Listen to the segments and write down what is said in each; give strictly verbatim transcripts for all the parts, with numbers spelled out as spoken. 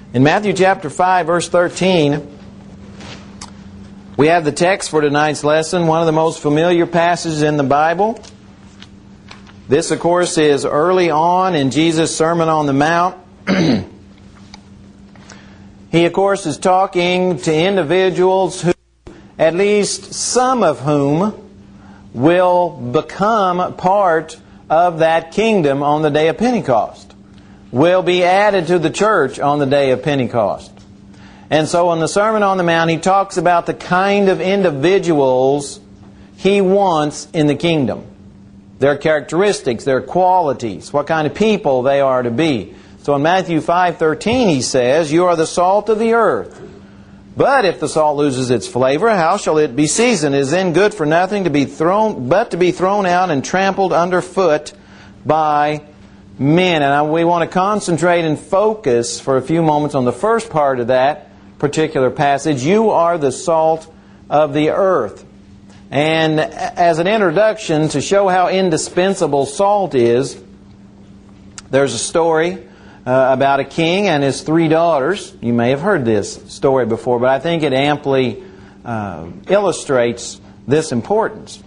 In Matthew chapter five, verse thirteen, we have the text for tonight's lesson, one of the most familiar passages in the Bible. This, of course, is early on in Jesus' Sermon on the Mount. He, of course, is talking to individuals who, at least some of whom, will become part of that kingdom on the day of Pentecost, will be added to the church on the day of Pentecost. And so in the Sermon on the Mount, he talks about the kind of individuals he wants in the kingdom. Their characteristics, their qualities, what kind of people they are to be. So in Matthew five thirteen he says, "You are the salt of the earth. But if the salt loses its flavor, how shall it be seasoned? It is then good for nothing to be thrown, but to be thrown out and trampled underfoot by men." And we want to concentrate and focus for a few moments on the first part of that particular passage. You are the salt of the earth. And as an introduction to show how indispensable salt is, there's a story uh, about a king and his three daughters. You may have heard this story before, but I think it amply uh, illustrates this importance.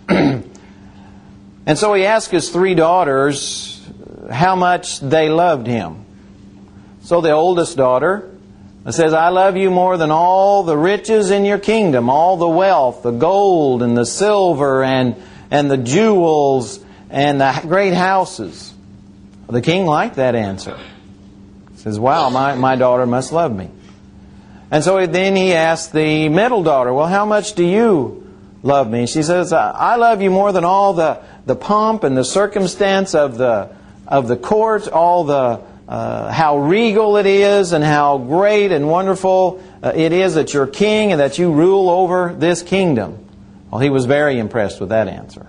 And so he asked his three daughters how much they loved him. So the oldest daughter says, "I love you more than all the riches in your kingdom, all the wealth, the gold and the silver and, and the jewels and the great houses." The king liked that answer. He says, "Wow, my, my daughter must love me." And so then he asked the middle daughter, "Well, how much do you love me?" She says, "I love you more than all the, the pomp and the circumstance of the, of the court, all the Uh, how regal it is and how great and wonderful uh, it is that you're king and that you rule over this kingdom." Well, he was very impressed with that answer.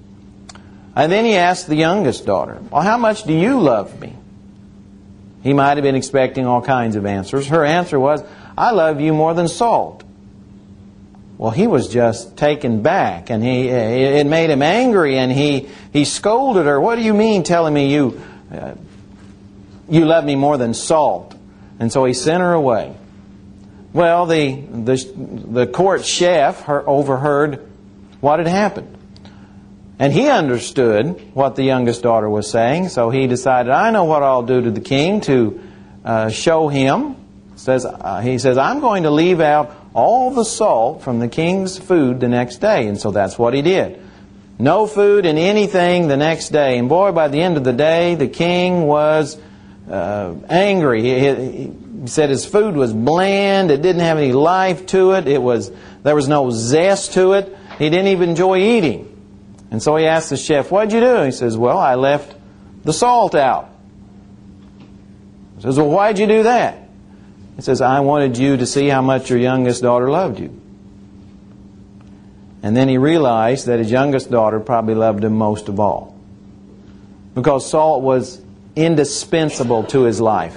And then he asked the youngest daughter, "Well, how much do you love me?" He might have been expecting all kinds of answers. Her answer was, "I love you more than salt." Well, he was just taken back, and he it made him angry, and he, he scolded her. "What do you mean telling me you... Uh, You love me more than salt?" And so he sent her away. Well, the the, the court chef her, overheard what had happened. And he understood what the youngest daughter was saying, so he decided, "I know what I'll do to the king to uh, show him." Says uh, He says, "I'm going to leave out all the salt from the king's food the next day." And so that's what he did. No food in anything the next day. And boy, by the end of the day, the king was Uh, angry. He, he said his food was bland. It didn't have any life to it. It was there was no zest to it. He didn't even enjoy eating. And so he asked the chef, "What'd you do?" He says, "Well, I left the salt out." He says, "Well, why'd you do that?" He says, "I wanted you to see how much your youngest daughter loved you." And then he realized that his youngest daughter probably loved him most of all, because salt was indispensable to his life.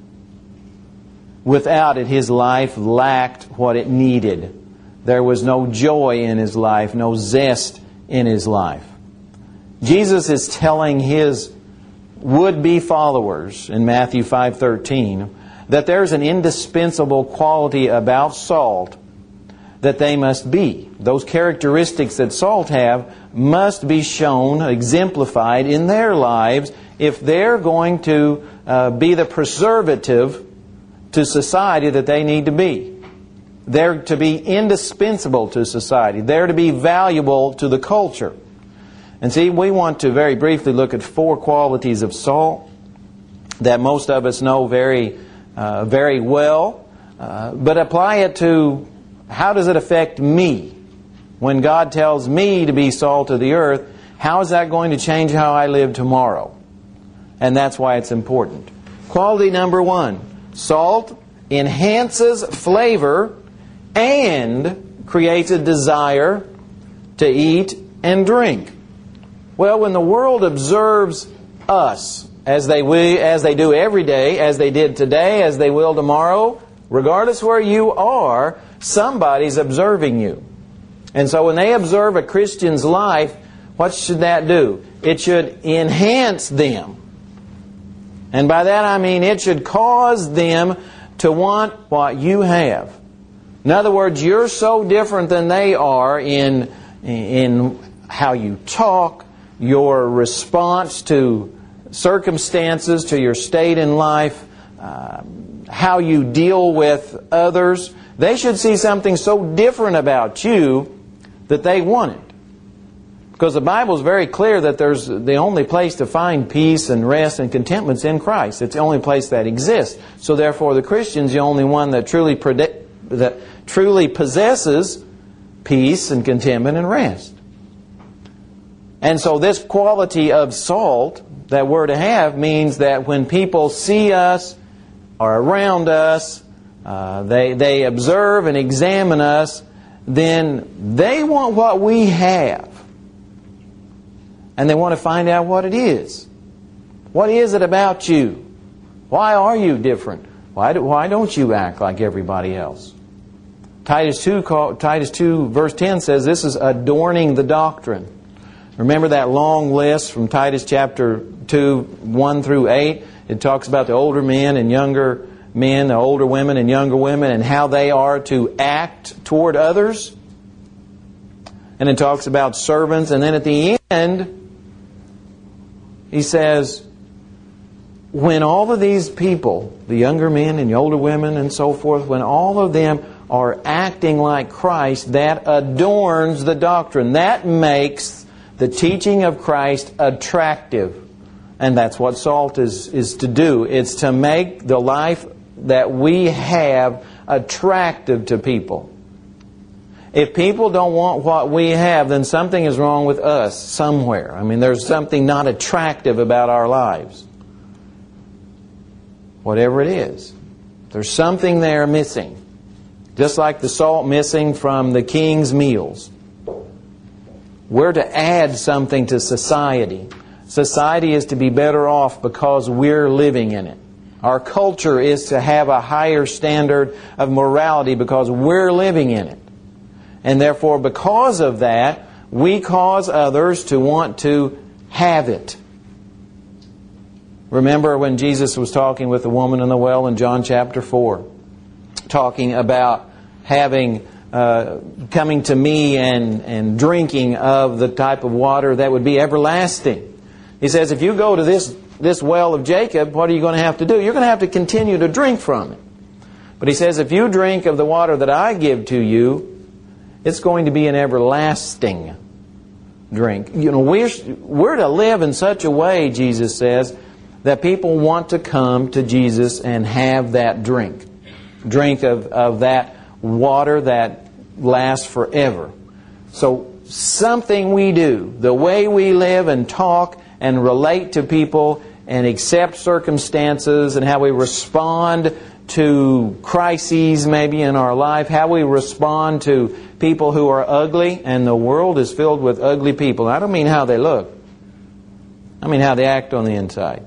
Without it, his life lacked what it needed. There was no joy in his life, no zest in his life. Jesus is telling his would-be followers in Matthew five thirteen that there's an indispensable quality about salt that they must be. Those characteristics that salt have must be shown, exemplified in their lives if they're going to uh, be the preservative to society that they need to be. They're to be indispensable to society. They're to be valuable to the culture. And see, we want to very briefly look at four qualities of salt that most of us know very, uh, very well, uh, but apply it to how does it affect me? When God tells me to be salt of the earth, how is that going to change how I live tomorrow? And that's why it's important. Quality number one, salt enhances flavor and creates a desire to eat and drink. Well, when the world observes us, as they we, as they do every day, as they did today, as they will tomorrow, regardless where you are, somebody's observing you. And so when they observe a Christian's life, what should that do? It should enhance them. And by that I mean it should cause them to want what you have. In other words, you're so different than they are in, in how you talk, your response to circumstances, to your state in life, uh, how you deal with others. They should see something so different about you that they want it. Because the Bible is very clear that there's the only place to find peace and rest and contentment is in Christ. It's the only place that exists. So therefore the Christian's the only one that truly predict, that truly possesses peace and contentment and rest. And so this quality of salt that we're to have means that when people see us or around us, uh, they, they observe and examine us, then they want what we have. And they want to find out what it is. What is it about you? Why are you different? Why, do, why don't you act like everybody else? Titus two, Titus two verse ten says this is adorning the doctrine. Remember that long list from Titus chapter two, one through eight? It talks about the older men and younger men, the older women and younger women, and how they are to act toward others. And it talks about servants. And then at the end, he says, when all of these people, the younger men and the older women and so forth, when all of them are acting like Christ, that adorns the doctrine. That makes the teaching of Christ attractive. And that's what salt is, is to do. It's to make the life that we have attractive to people. If people don't want what we have, then something is wrong with us somewhere. I mean, there's something not attractive about our lives. Whatever it is. There's something there missing. Just like the salt missing from the king's meals. We're to add something to society. Society is to be better off because we're living in it. Our culture is to have a higher standard of morality because we're living in it. And therefore, because of that, we cause others to want to have it. Remember when Jesus was talking with the woman in the well in John chapter four, talking about having uh, coming to me and, and drinking of the type of water that would be everlasting. He says, if you go to this, this well of Jacob, what are you going to have to do? You're going to have to continue to drink from it. But he says, if you drink of the water that I give to you, it's going to be an everlasting drink. You know, we're, we're to live in such a way, Jesus says, that people want to come to Jesus and have that drink. Drink of, of that water that lasts forever. So something we do, the way we live and talk and relate to people and accept circumstances and how we respond to crises maybe in our life, how we respond to people who are ugly, and the world is filled with ugly people. I don't mean how they look. I mean how they act on the inside.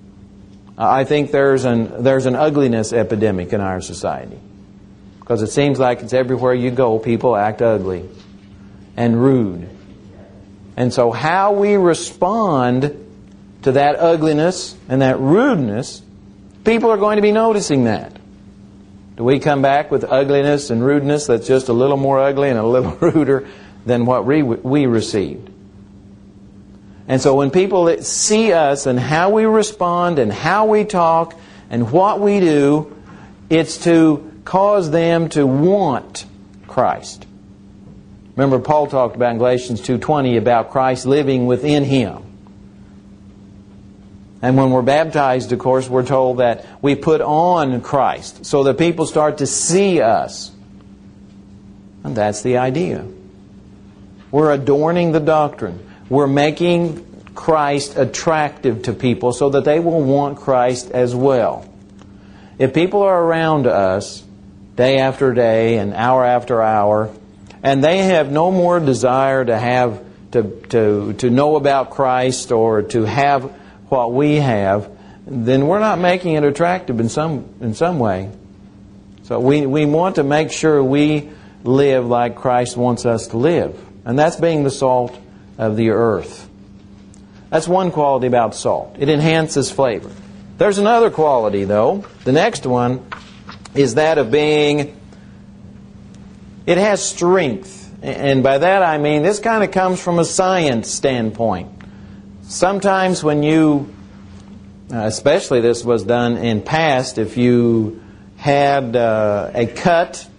I think there's an there's an ugliness epidemic in our society. Because it seems like it's everywhere you go, people act ugly and rude. And so how we respond to that ugliness and that rudeness, people are going to be noticing that. Do we come back with ugliness and rudeness that's just a little more ugly and a little ruder than what we, we received? And so when people see us and how we respond and how we talk and what we do, it's to cause them to want Christ. Remember, Paul talked about in Galatians two twenty about Christ living within him. And when we're baptized, of course, we're told that we put on Christ so that people start to see us. And that's the idea. We're adorning the doctrine. We're making Christ attractive to people so that they will want Christ as well. If people are around us day after day and hour after hour, and they have no more desire to have to to to know about Christ or to have what we have, then we're not making it attractive in some in some way. So we we want to make sure we live like Christ wants us to live, and that's being the salt of the earth. That's one quality about salt. It enhances flavor. There's another quality, though. The next one is that of being, it has strength. And by that I mean, this kind of comes from a science standpoint. Sometimes when you, especially this was done in past, if you had uh, a cut,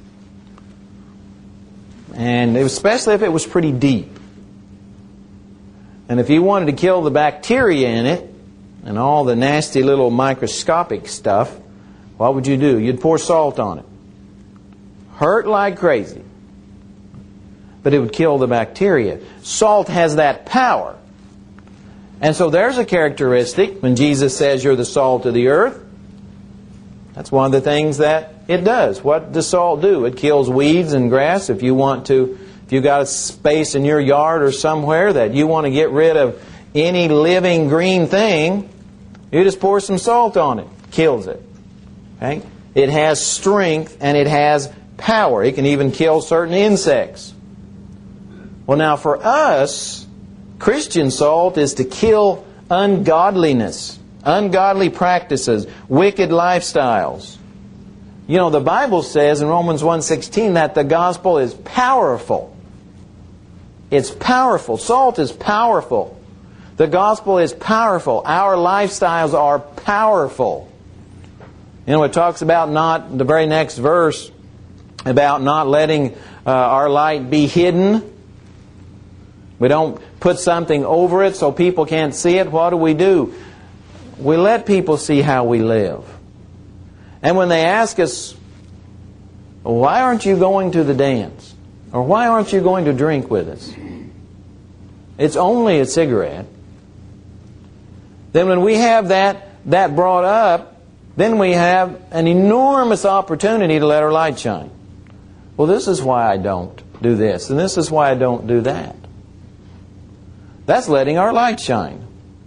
and especially if it was pretty deep, and if you wanted to kill the bacteria in it, and all the nasty little microscopic stuff, what would you do? You'd pour salt on it. Hurt like crazy. But it would kill the bacteria. Salt has that power. And so there's a characteristic when Jesus says you're the salt of the earth. That's one of the things that it does. What does salt do? It kills weeds and grass. If you want to, if you got a space in your yard or somewhere that you want to get rid of any living green thing, you just pour some salt on it. Kills it. Okay? It has strength and it has power. It can even kill certain insects. Well, now for us, Christian salt is to kill ungodliness, ungodly practices, wicked lifestyles. You know, the Bible says in Romans one sixteen that the gospel is powerful. It's powerful. Salt is powerful. The gospel is powerful. Our lifestyles are powerful. You know, it talks about not, the very next verse, about not letting uh, our light be hidden. We don't put something over it so people can't see it. What do we do? We let people see how we live. And when they ask us, why aren't you going to the dance? Or why aren't you going to drink with us? It's only a cigarette. Then when we have that, that brought up, then we have an enormous opportunity to let our light shine. Well, this is why I don't do this, and this is why I don't do that. That's letting our light shine.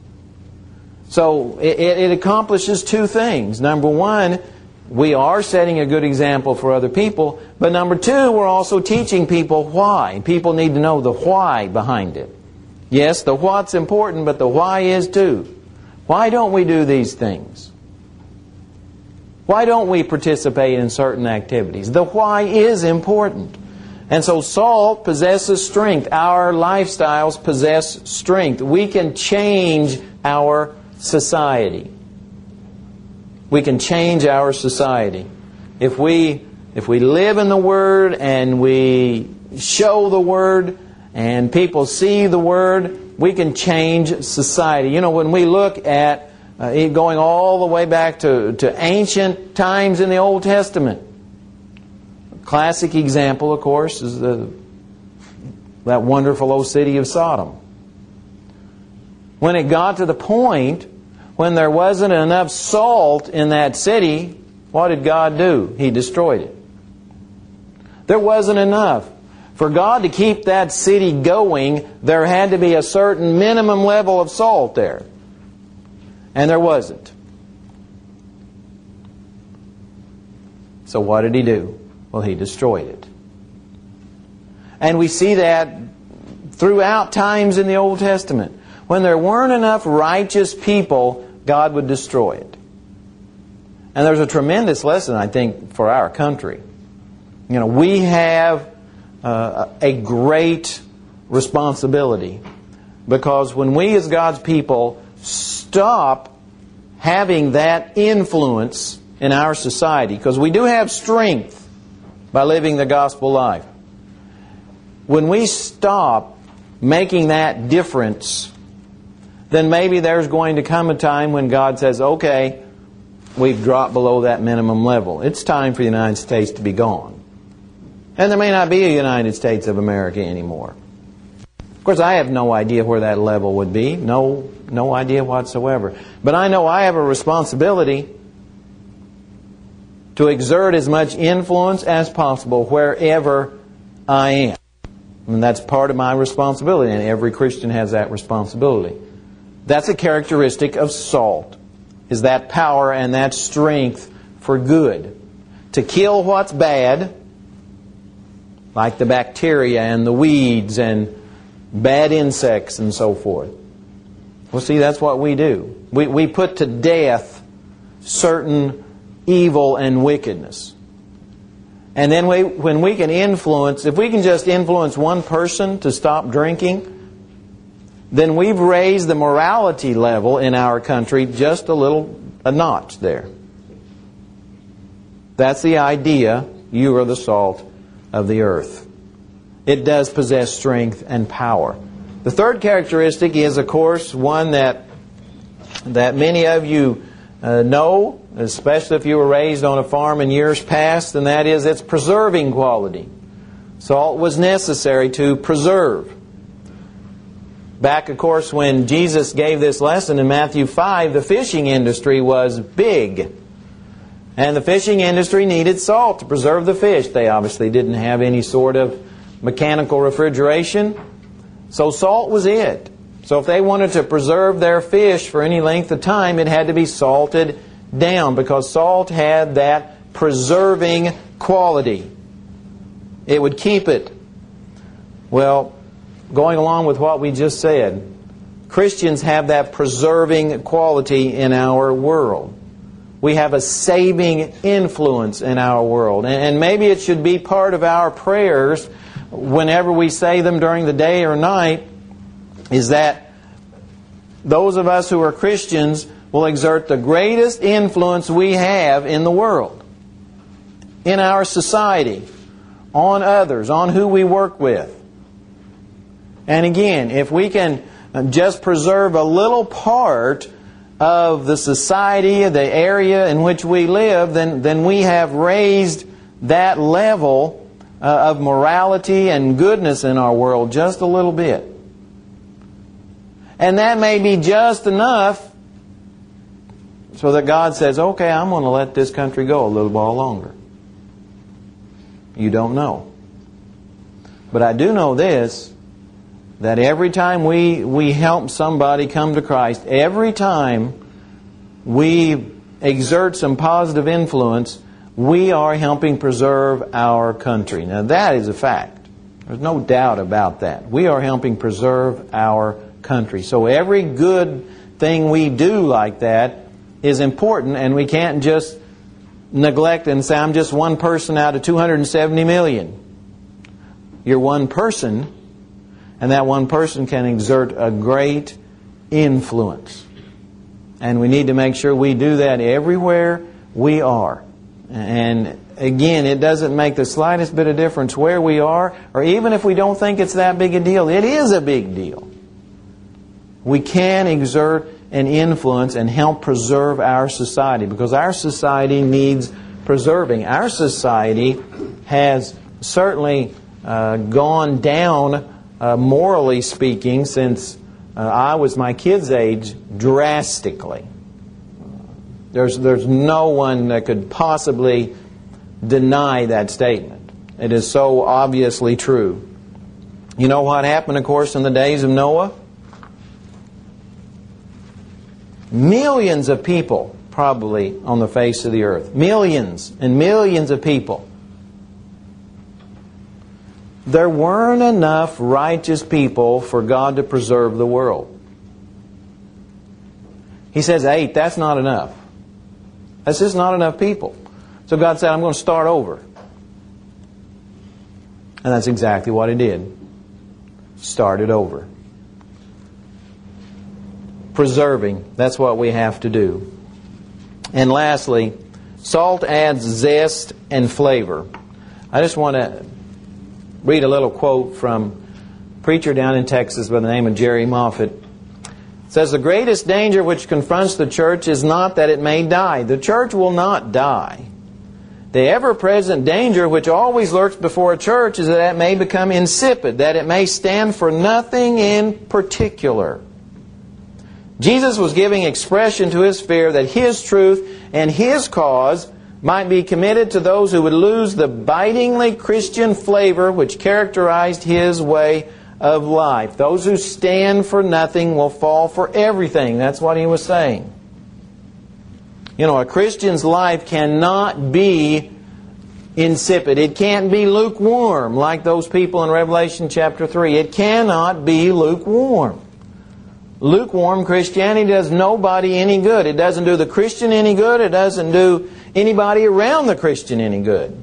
So it, it accomplishes two things. Number one, we are setting a good example for other people. But number two, we're also teaching people why. People need to know the why behind it. Yes, the what's important, but the why is too. Why don't we do these things? Why don't we participate in certain activities? The why is important. And so salt possesses strength. Our lifestyles possess strength. We can change our society. We can change our society. If we, if we live in the Word and we show the Word and people see the Word, we can change society. You know, when we look at uh, going all the way back to, to ancient times in the Old Testament, classic example, of course, is the, that wonderful old city of Sodom. When it got to the point when there wasn't enough salt in that city, what did God do? He destroyed it. There wasn't enough. For God to keep that city going, there had to be a certain minimum level of salt there. And there wasn't. So what did He do? Well, He destroyed it. And we see that throughout times in the Old Testament. When there weren't enough righteous people, God would destroy it. And there's a tremendous lesson, I think, for our country. You know, we have uh, a great responsibility, because when we as God's people stop having that influence in our society, because we do have strength by living the gospel life. When we stop making that difference, then maybe there's going to come a time when God says, okay, we've dropped below that minimum level. It's time for the United States to be gone. And there may not be a United States of America anymore. Of course, I have no idea where that level would be. No, no idea whatsoever. But I know I have a responsibility to exert as much influence as possible wherever I am. And that's part of my responsibility, and every Christian has that responsibility. That's a characteristic of salt, is that power and that strength for good. To kill what's bad, like the bacteria and the weeds and bad insects and so forth. Well, see, that's what we do. We, we put to death certain evil and wickedness. And then we, when we can influence, if we can just influence one person to stop drinking, then we've raised the morality level in our country just a little, a notch there. That's the idea. You are the salt of the earth. It does possess strength and power. The third characteristic is, of course, one that that many of you uh, know, especially if you were raised on a farm in years past, and that is its preserving quality. Salt was necessary to preserve. Back, of course, when Jesus gave this lesson in Matthew five, the fishing industry was big. And the fishing industry needed salt to preserve the fish. They obviously didn't have any sort of mechanical refrigeration. So salt was it. So if they wanted to preserve their fish for any length of time, it had to be salted down, because salt had that preserving quality. It would keep it. Well, going along with what we just said, Christians have that preserving quality in our world. We have a saving influence in our world. And maybe it should be part of our prayers whenever we say them during the day or night, is that those of us who are Christians will exert the greatest influence we have in the world, in our society, on others, on who we work with. And again, if we can just preserve a little part of the society, the area in which we live, then, then we have raised that level uh, of morality and goodness in our world just a little bit. And that may be just enough so that God says, okay, I'm going to let this country go a little while longer. You don't know. But I do know this, that every time we, we help somebody come to Christ, every time we exert some positive influence, we are helping preserve our country. Now that is a fact. There's no doubt about that. We are helping preserve our country. So every good thing we do like that is important, and we can't just neglect and say, I'm just one person out of two hundred seventy million. You're one person, and that one person can exert a great influence. And we need to make sure we do that everywhere we are. And again, it doesn't make the slightest bit of difference where we are, or even if we don't think it's that big a deal. It is a big deal. We can exert an influence and help preserve our society, because our society needs preserving. Our society has certainly uh, gone down, uh, morally speaking, since uh, I was my kid's age, drastically. There's, there's no one that could possibly deny that statement. It is so obviously true. You know what happened, of course, in the days of Noah? Millions of people probably on the face of the earth. Millions and millions of people. There weren't enough righteous people for God to preserve the world. He says, eight, that's not enough. That's just not enough people. So God said, I'm going to start over. And that's exactly what He did. Started over. Preserving, that's what we have to do. And lastly, salt adds zest and flavor. I just want to read a little quote from a preacher down in Texas by the name of Jerry Moffat. It says, the greatest danger which confronts the church is not that it may die. The church will not die. The ever-present danger which always lurks before a church is that it may become insipid, that it may stand for nothing in particular. Jesus was giving expression to His fear that His truth and His cause might be committed to those who would lose the bitingly Christian flavor which characterized His way of life. Those who stand for nothing will fall for everything. That's what He was saying. You know, a Christian's life cannot be insipid. It can't be lukewarm like those people in Revelation chapter three. It cannot be lukewarm. Lukewarm Christianity does nobody any good. It doesn't do the Christian any good. It doesn't do anybody around the Christian any good.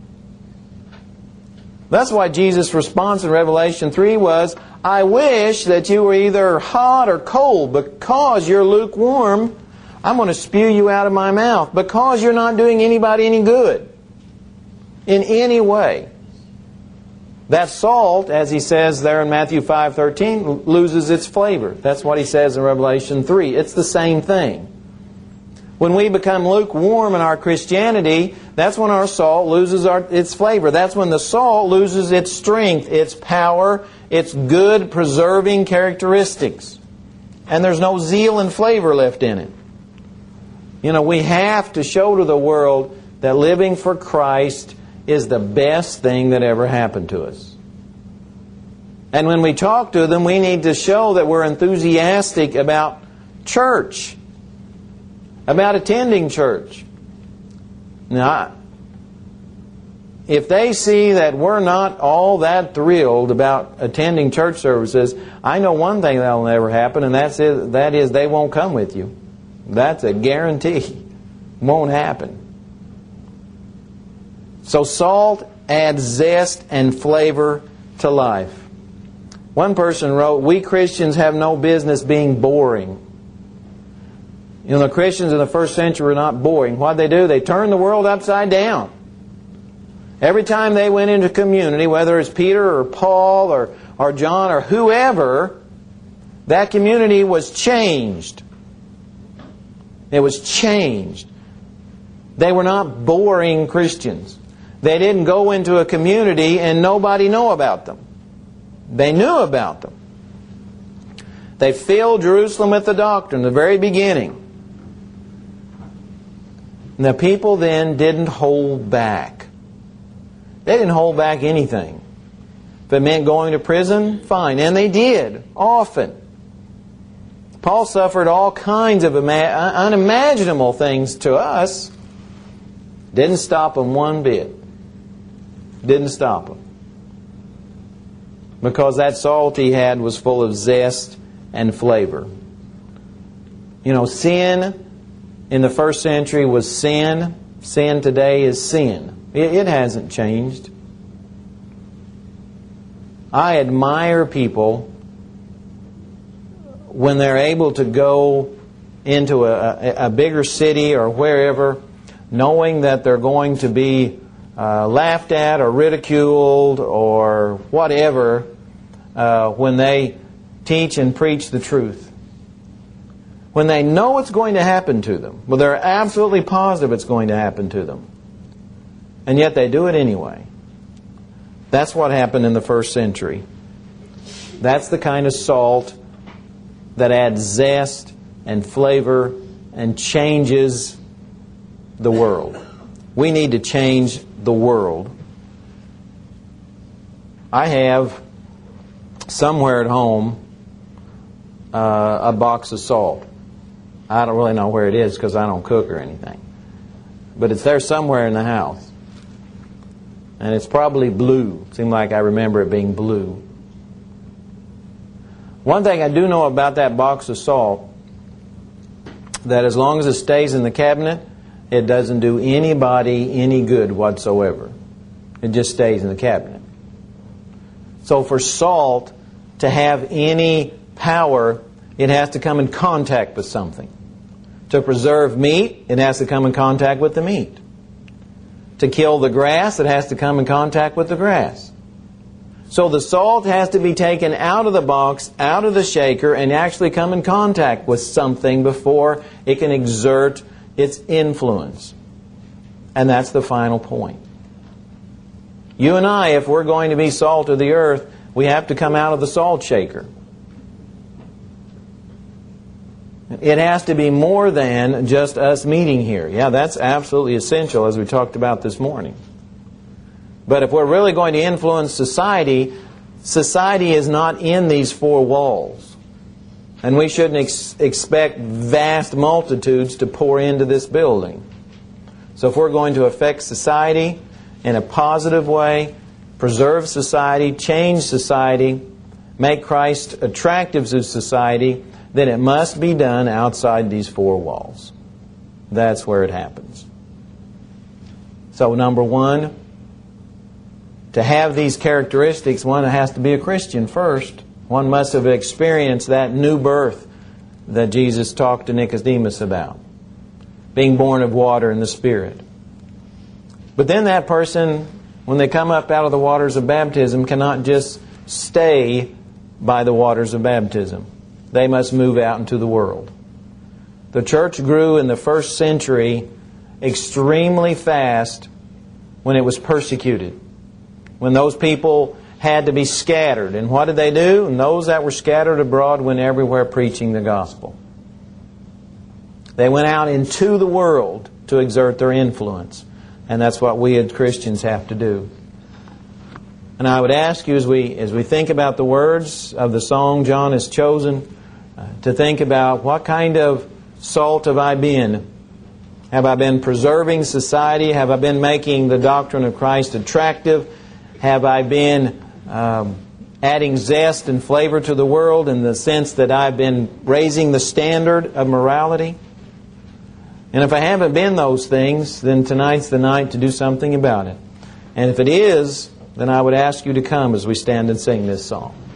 That's why Jesus' response in Revelation three was, I wish that you were either hot or cold. Because you're lukewarm, I'm going to spew you out of my mouth. Because you're not doing anybody any good in any way. That salt, as he says there in Matthew five thirteen, loses its flavor. That's what he says in Revelation three. It's the same thing. When we become lukewarm in our Christianity, that's when our salt loses our, its flavor. That's when the salt loses its strength, its power, its good preserving characteristics. And there's no zeal and flavor left in it. You know, we have to show to the world that living for Christ is the best thing that ever happened to us. And when we talk to them, we need to show that we're enthusiastic about church, about attending church. Now, if they see that we're not all that thrilled about attending church services, I know one thing that will never happen, and that's it, that is they won't come with you. That's a guarantee. Won't happen. So salt adds zest and flavor to life. One person wrote, we Christians have no business being boring. You know, the Christians in the first century were not boring. What did they do? They turned the world upside down. Every time they went into community, whether it's Peter or Paul or, or John or whoever, that community was changed. It was changed. They were not boring Christians. They didn't go into a community and nobody knew about them. They knew about them. They filled Jerusalem with the doctrine in the very beginning. And the people then didn't hold back. They didn't hold back anything. If it meant going to prison, fine. And they did, often. Paul suffered all kinds of unimaginable things to us. Didn't stop him one bit. Didn't stop him. Because that salt he had was full of zest and flavor. You know, sin in the first century was sin. Sin today is sin. It, it hasn't changed. I admire people when they're able to go into a, a, a bigger city or wherever, knowing that they're going to be uh, laughed at or ridiculed or whatever uh, when they teach and preach the truth. When they know it's going to happen to them. Well, they're absolutely positive it's going to happen to them. And yet they do it anyway. That's what happened in the first century. That's the kind of salt that adds zest and flavor and changes the world. We need to change the world. I have somewhere at home uh, a box of salt. I don't really know where it is because I don't cook or anything. But it's there somewhere in the house. And it's probably blue. It seemed like I remember it being blue. One thing I do know about that box of salt, that as long as it stays in the cabinet, it doesn't do anybody any good whatsoever. It just stays in the cabinet. So for salt to have any power, it has to come in contact with something. To preserve meat, it has to come in contact with the meat. To kill the grass, it has to come in contact with the grass. So the salt has to be taken out of the box, out of the shaker, and actually come in contact with something before it can exert its influence. And that's the final point. You and I, if we're going to be salt of the earth, we have to come out of the salt shaker. It has to be more than just us meeting here. Yeah, that's absolutely essential, as we talked about this morning. But if we're really going to influence society, society is not in these four walls. And we shouldn't ex- expect vast multitudes to pour into this building. So if we're going to affect society in a positive way, preserve society, change society, make Christ attractive to society, then it must be done outside these four walls. That's where it happens. So number one, to have these characteristics, one has to be a Christian first. One must have experienced that new birth that Jesus talked to Nicodemus about. Being born of water and the Spirit. But then that person, when they come up out of the waters of baptism, cannot just stay by the waters of baptism. They must move out into the world. The church grew in the first century extremely fast when it was persecuted. When those people had to be scattered. And what did they do? And those that were scattered abroad went everywhere preaching the gospel. They went out into the world to exert their influence. And that's what we as Christians have to do. And I would ask you as we as we think about the words of the song John has chosen, uh, to think about what kind of salt have I been? Have I been preserving society? Have I been making the doctrine of Christ attractive? Have I been um, adding zest and flavor to the world in the sense that I've been raising the standard of morality? And if I haven't been those things, then tonight's the night to do something about it. And if it is, then I would ask you to come as we stand and sing this song.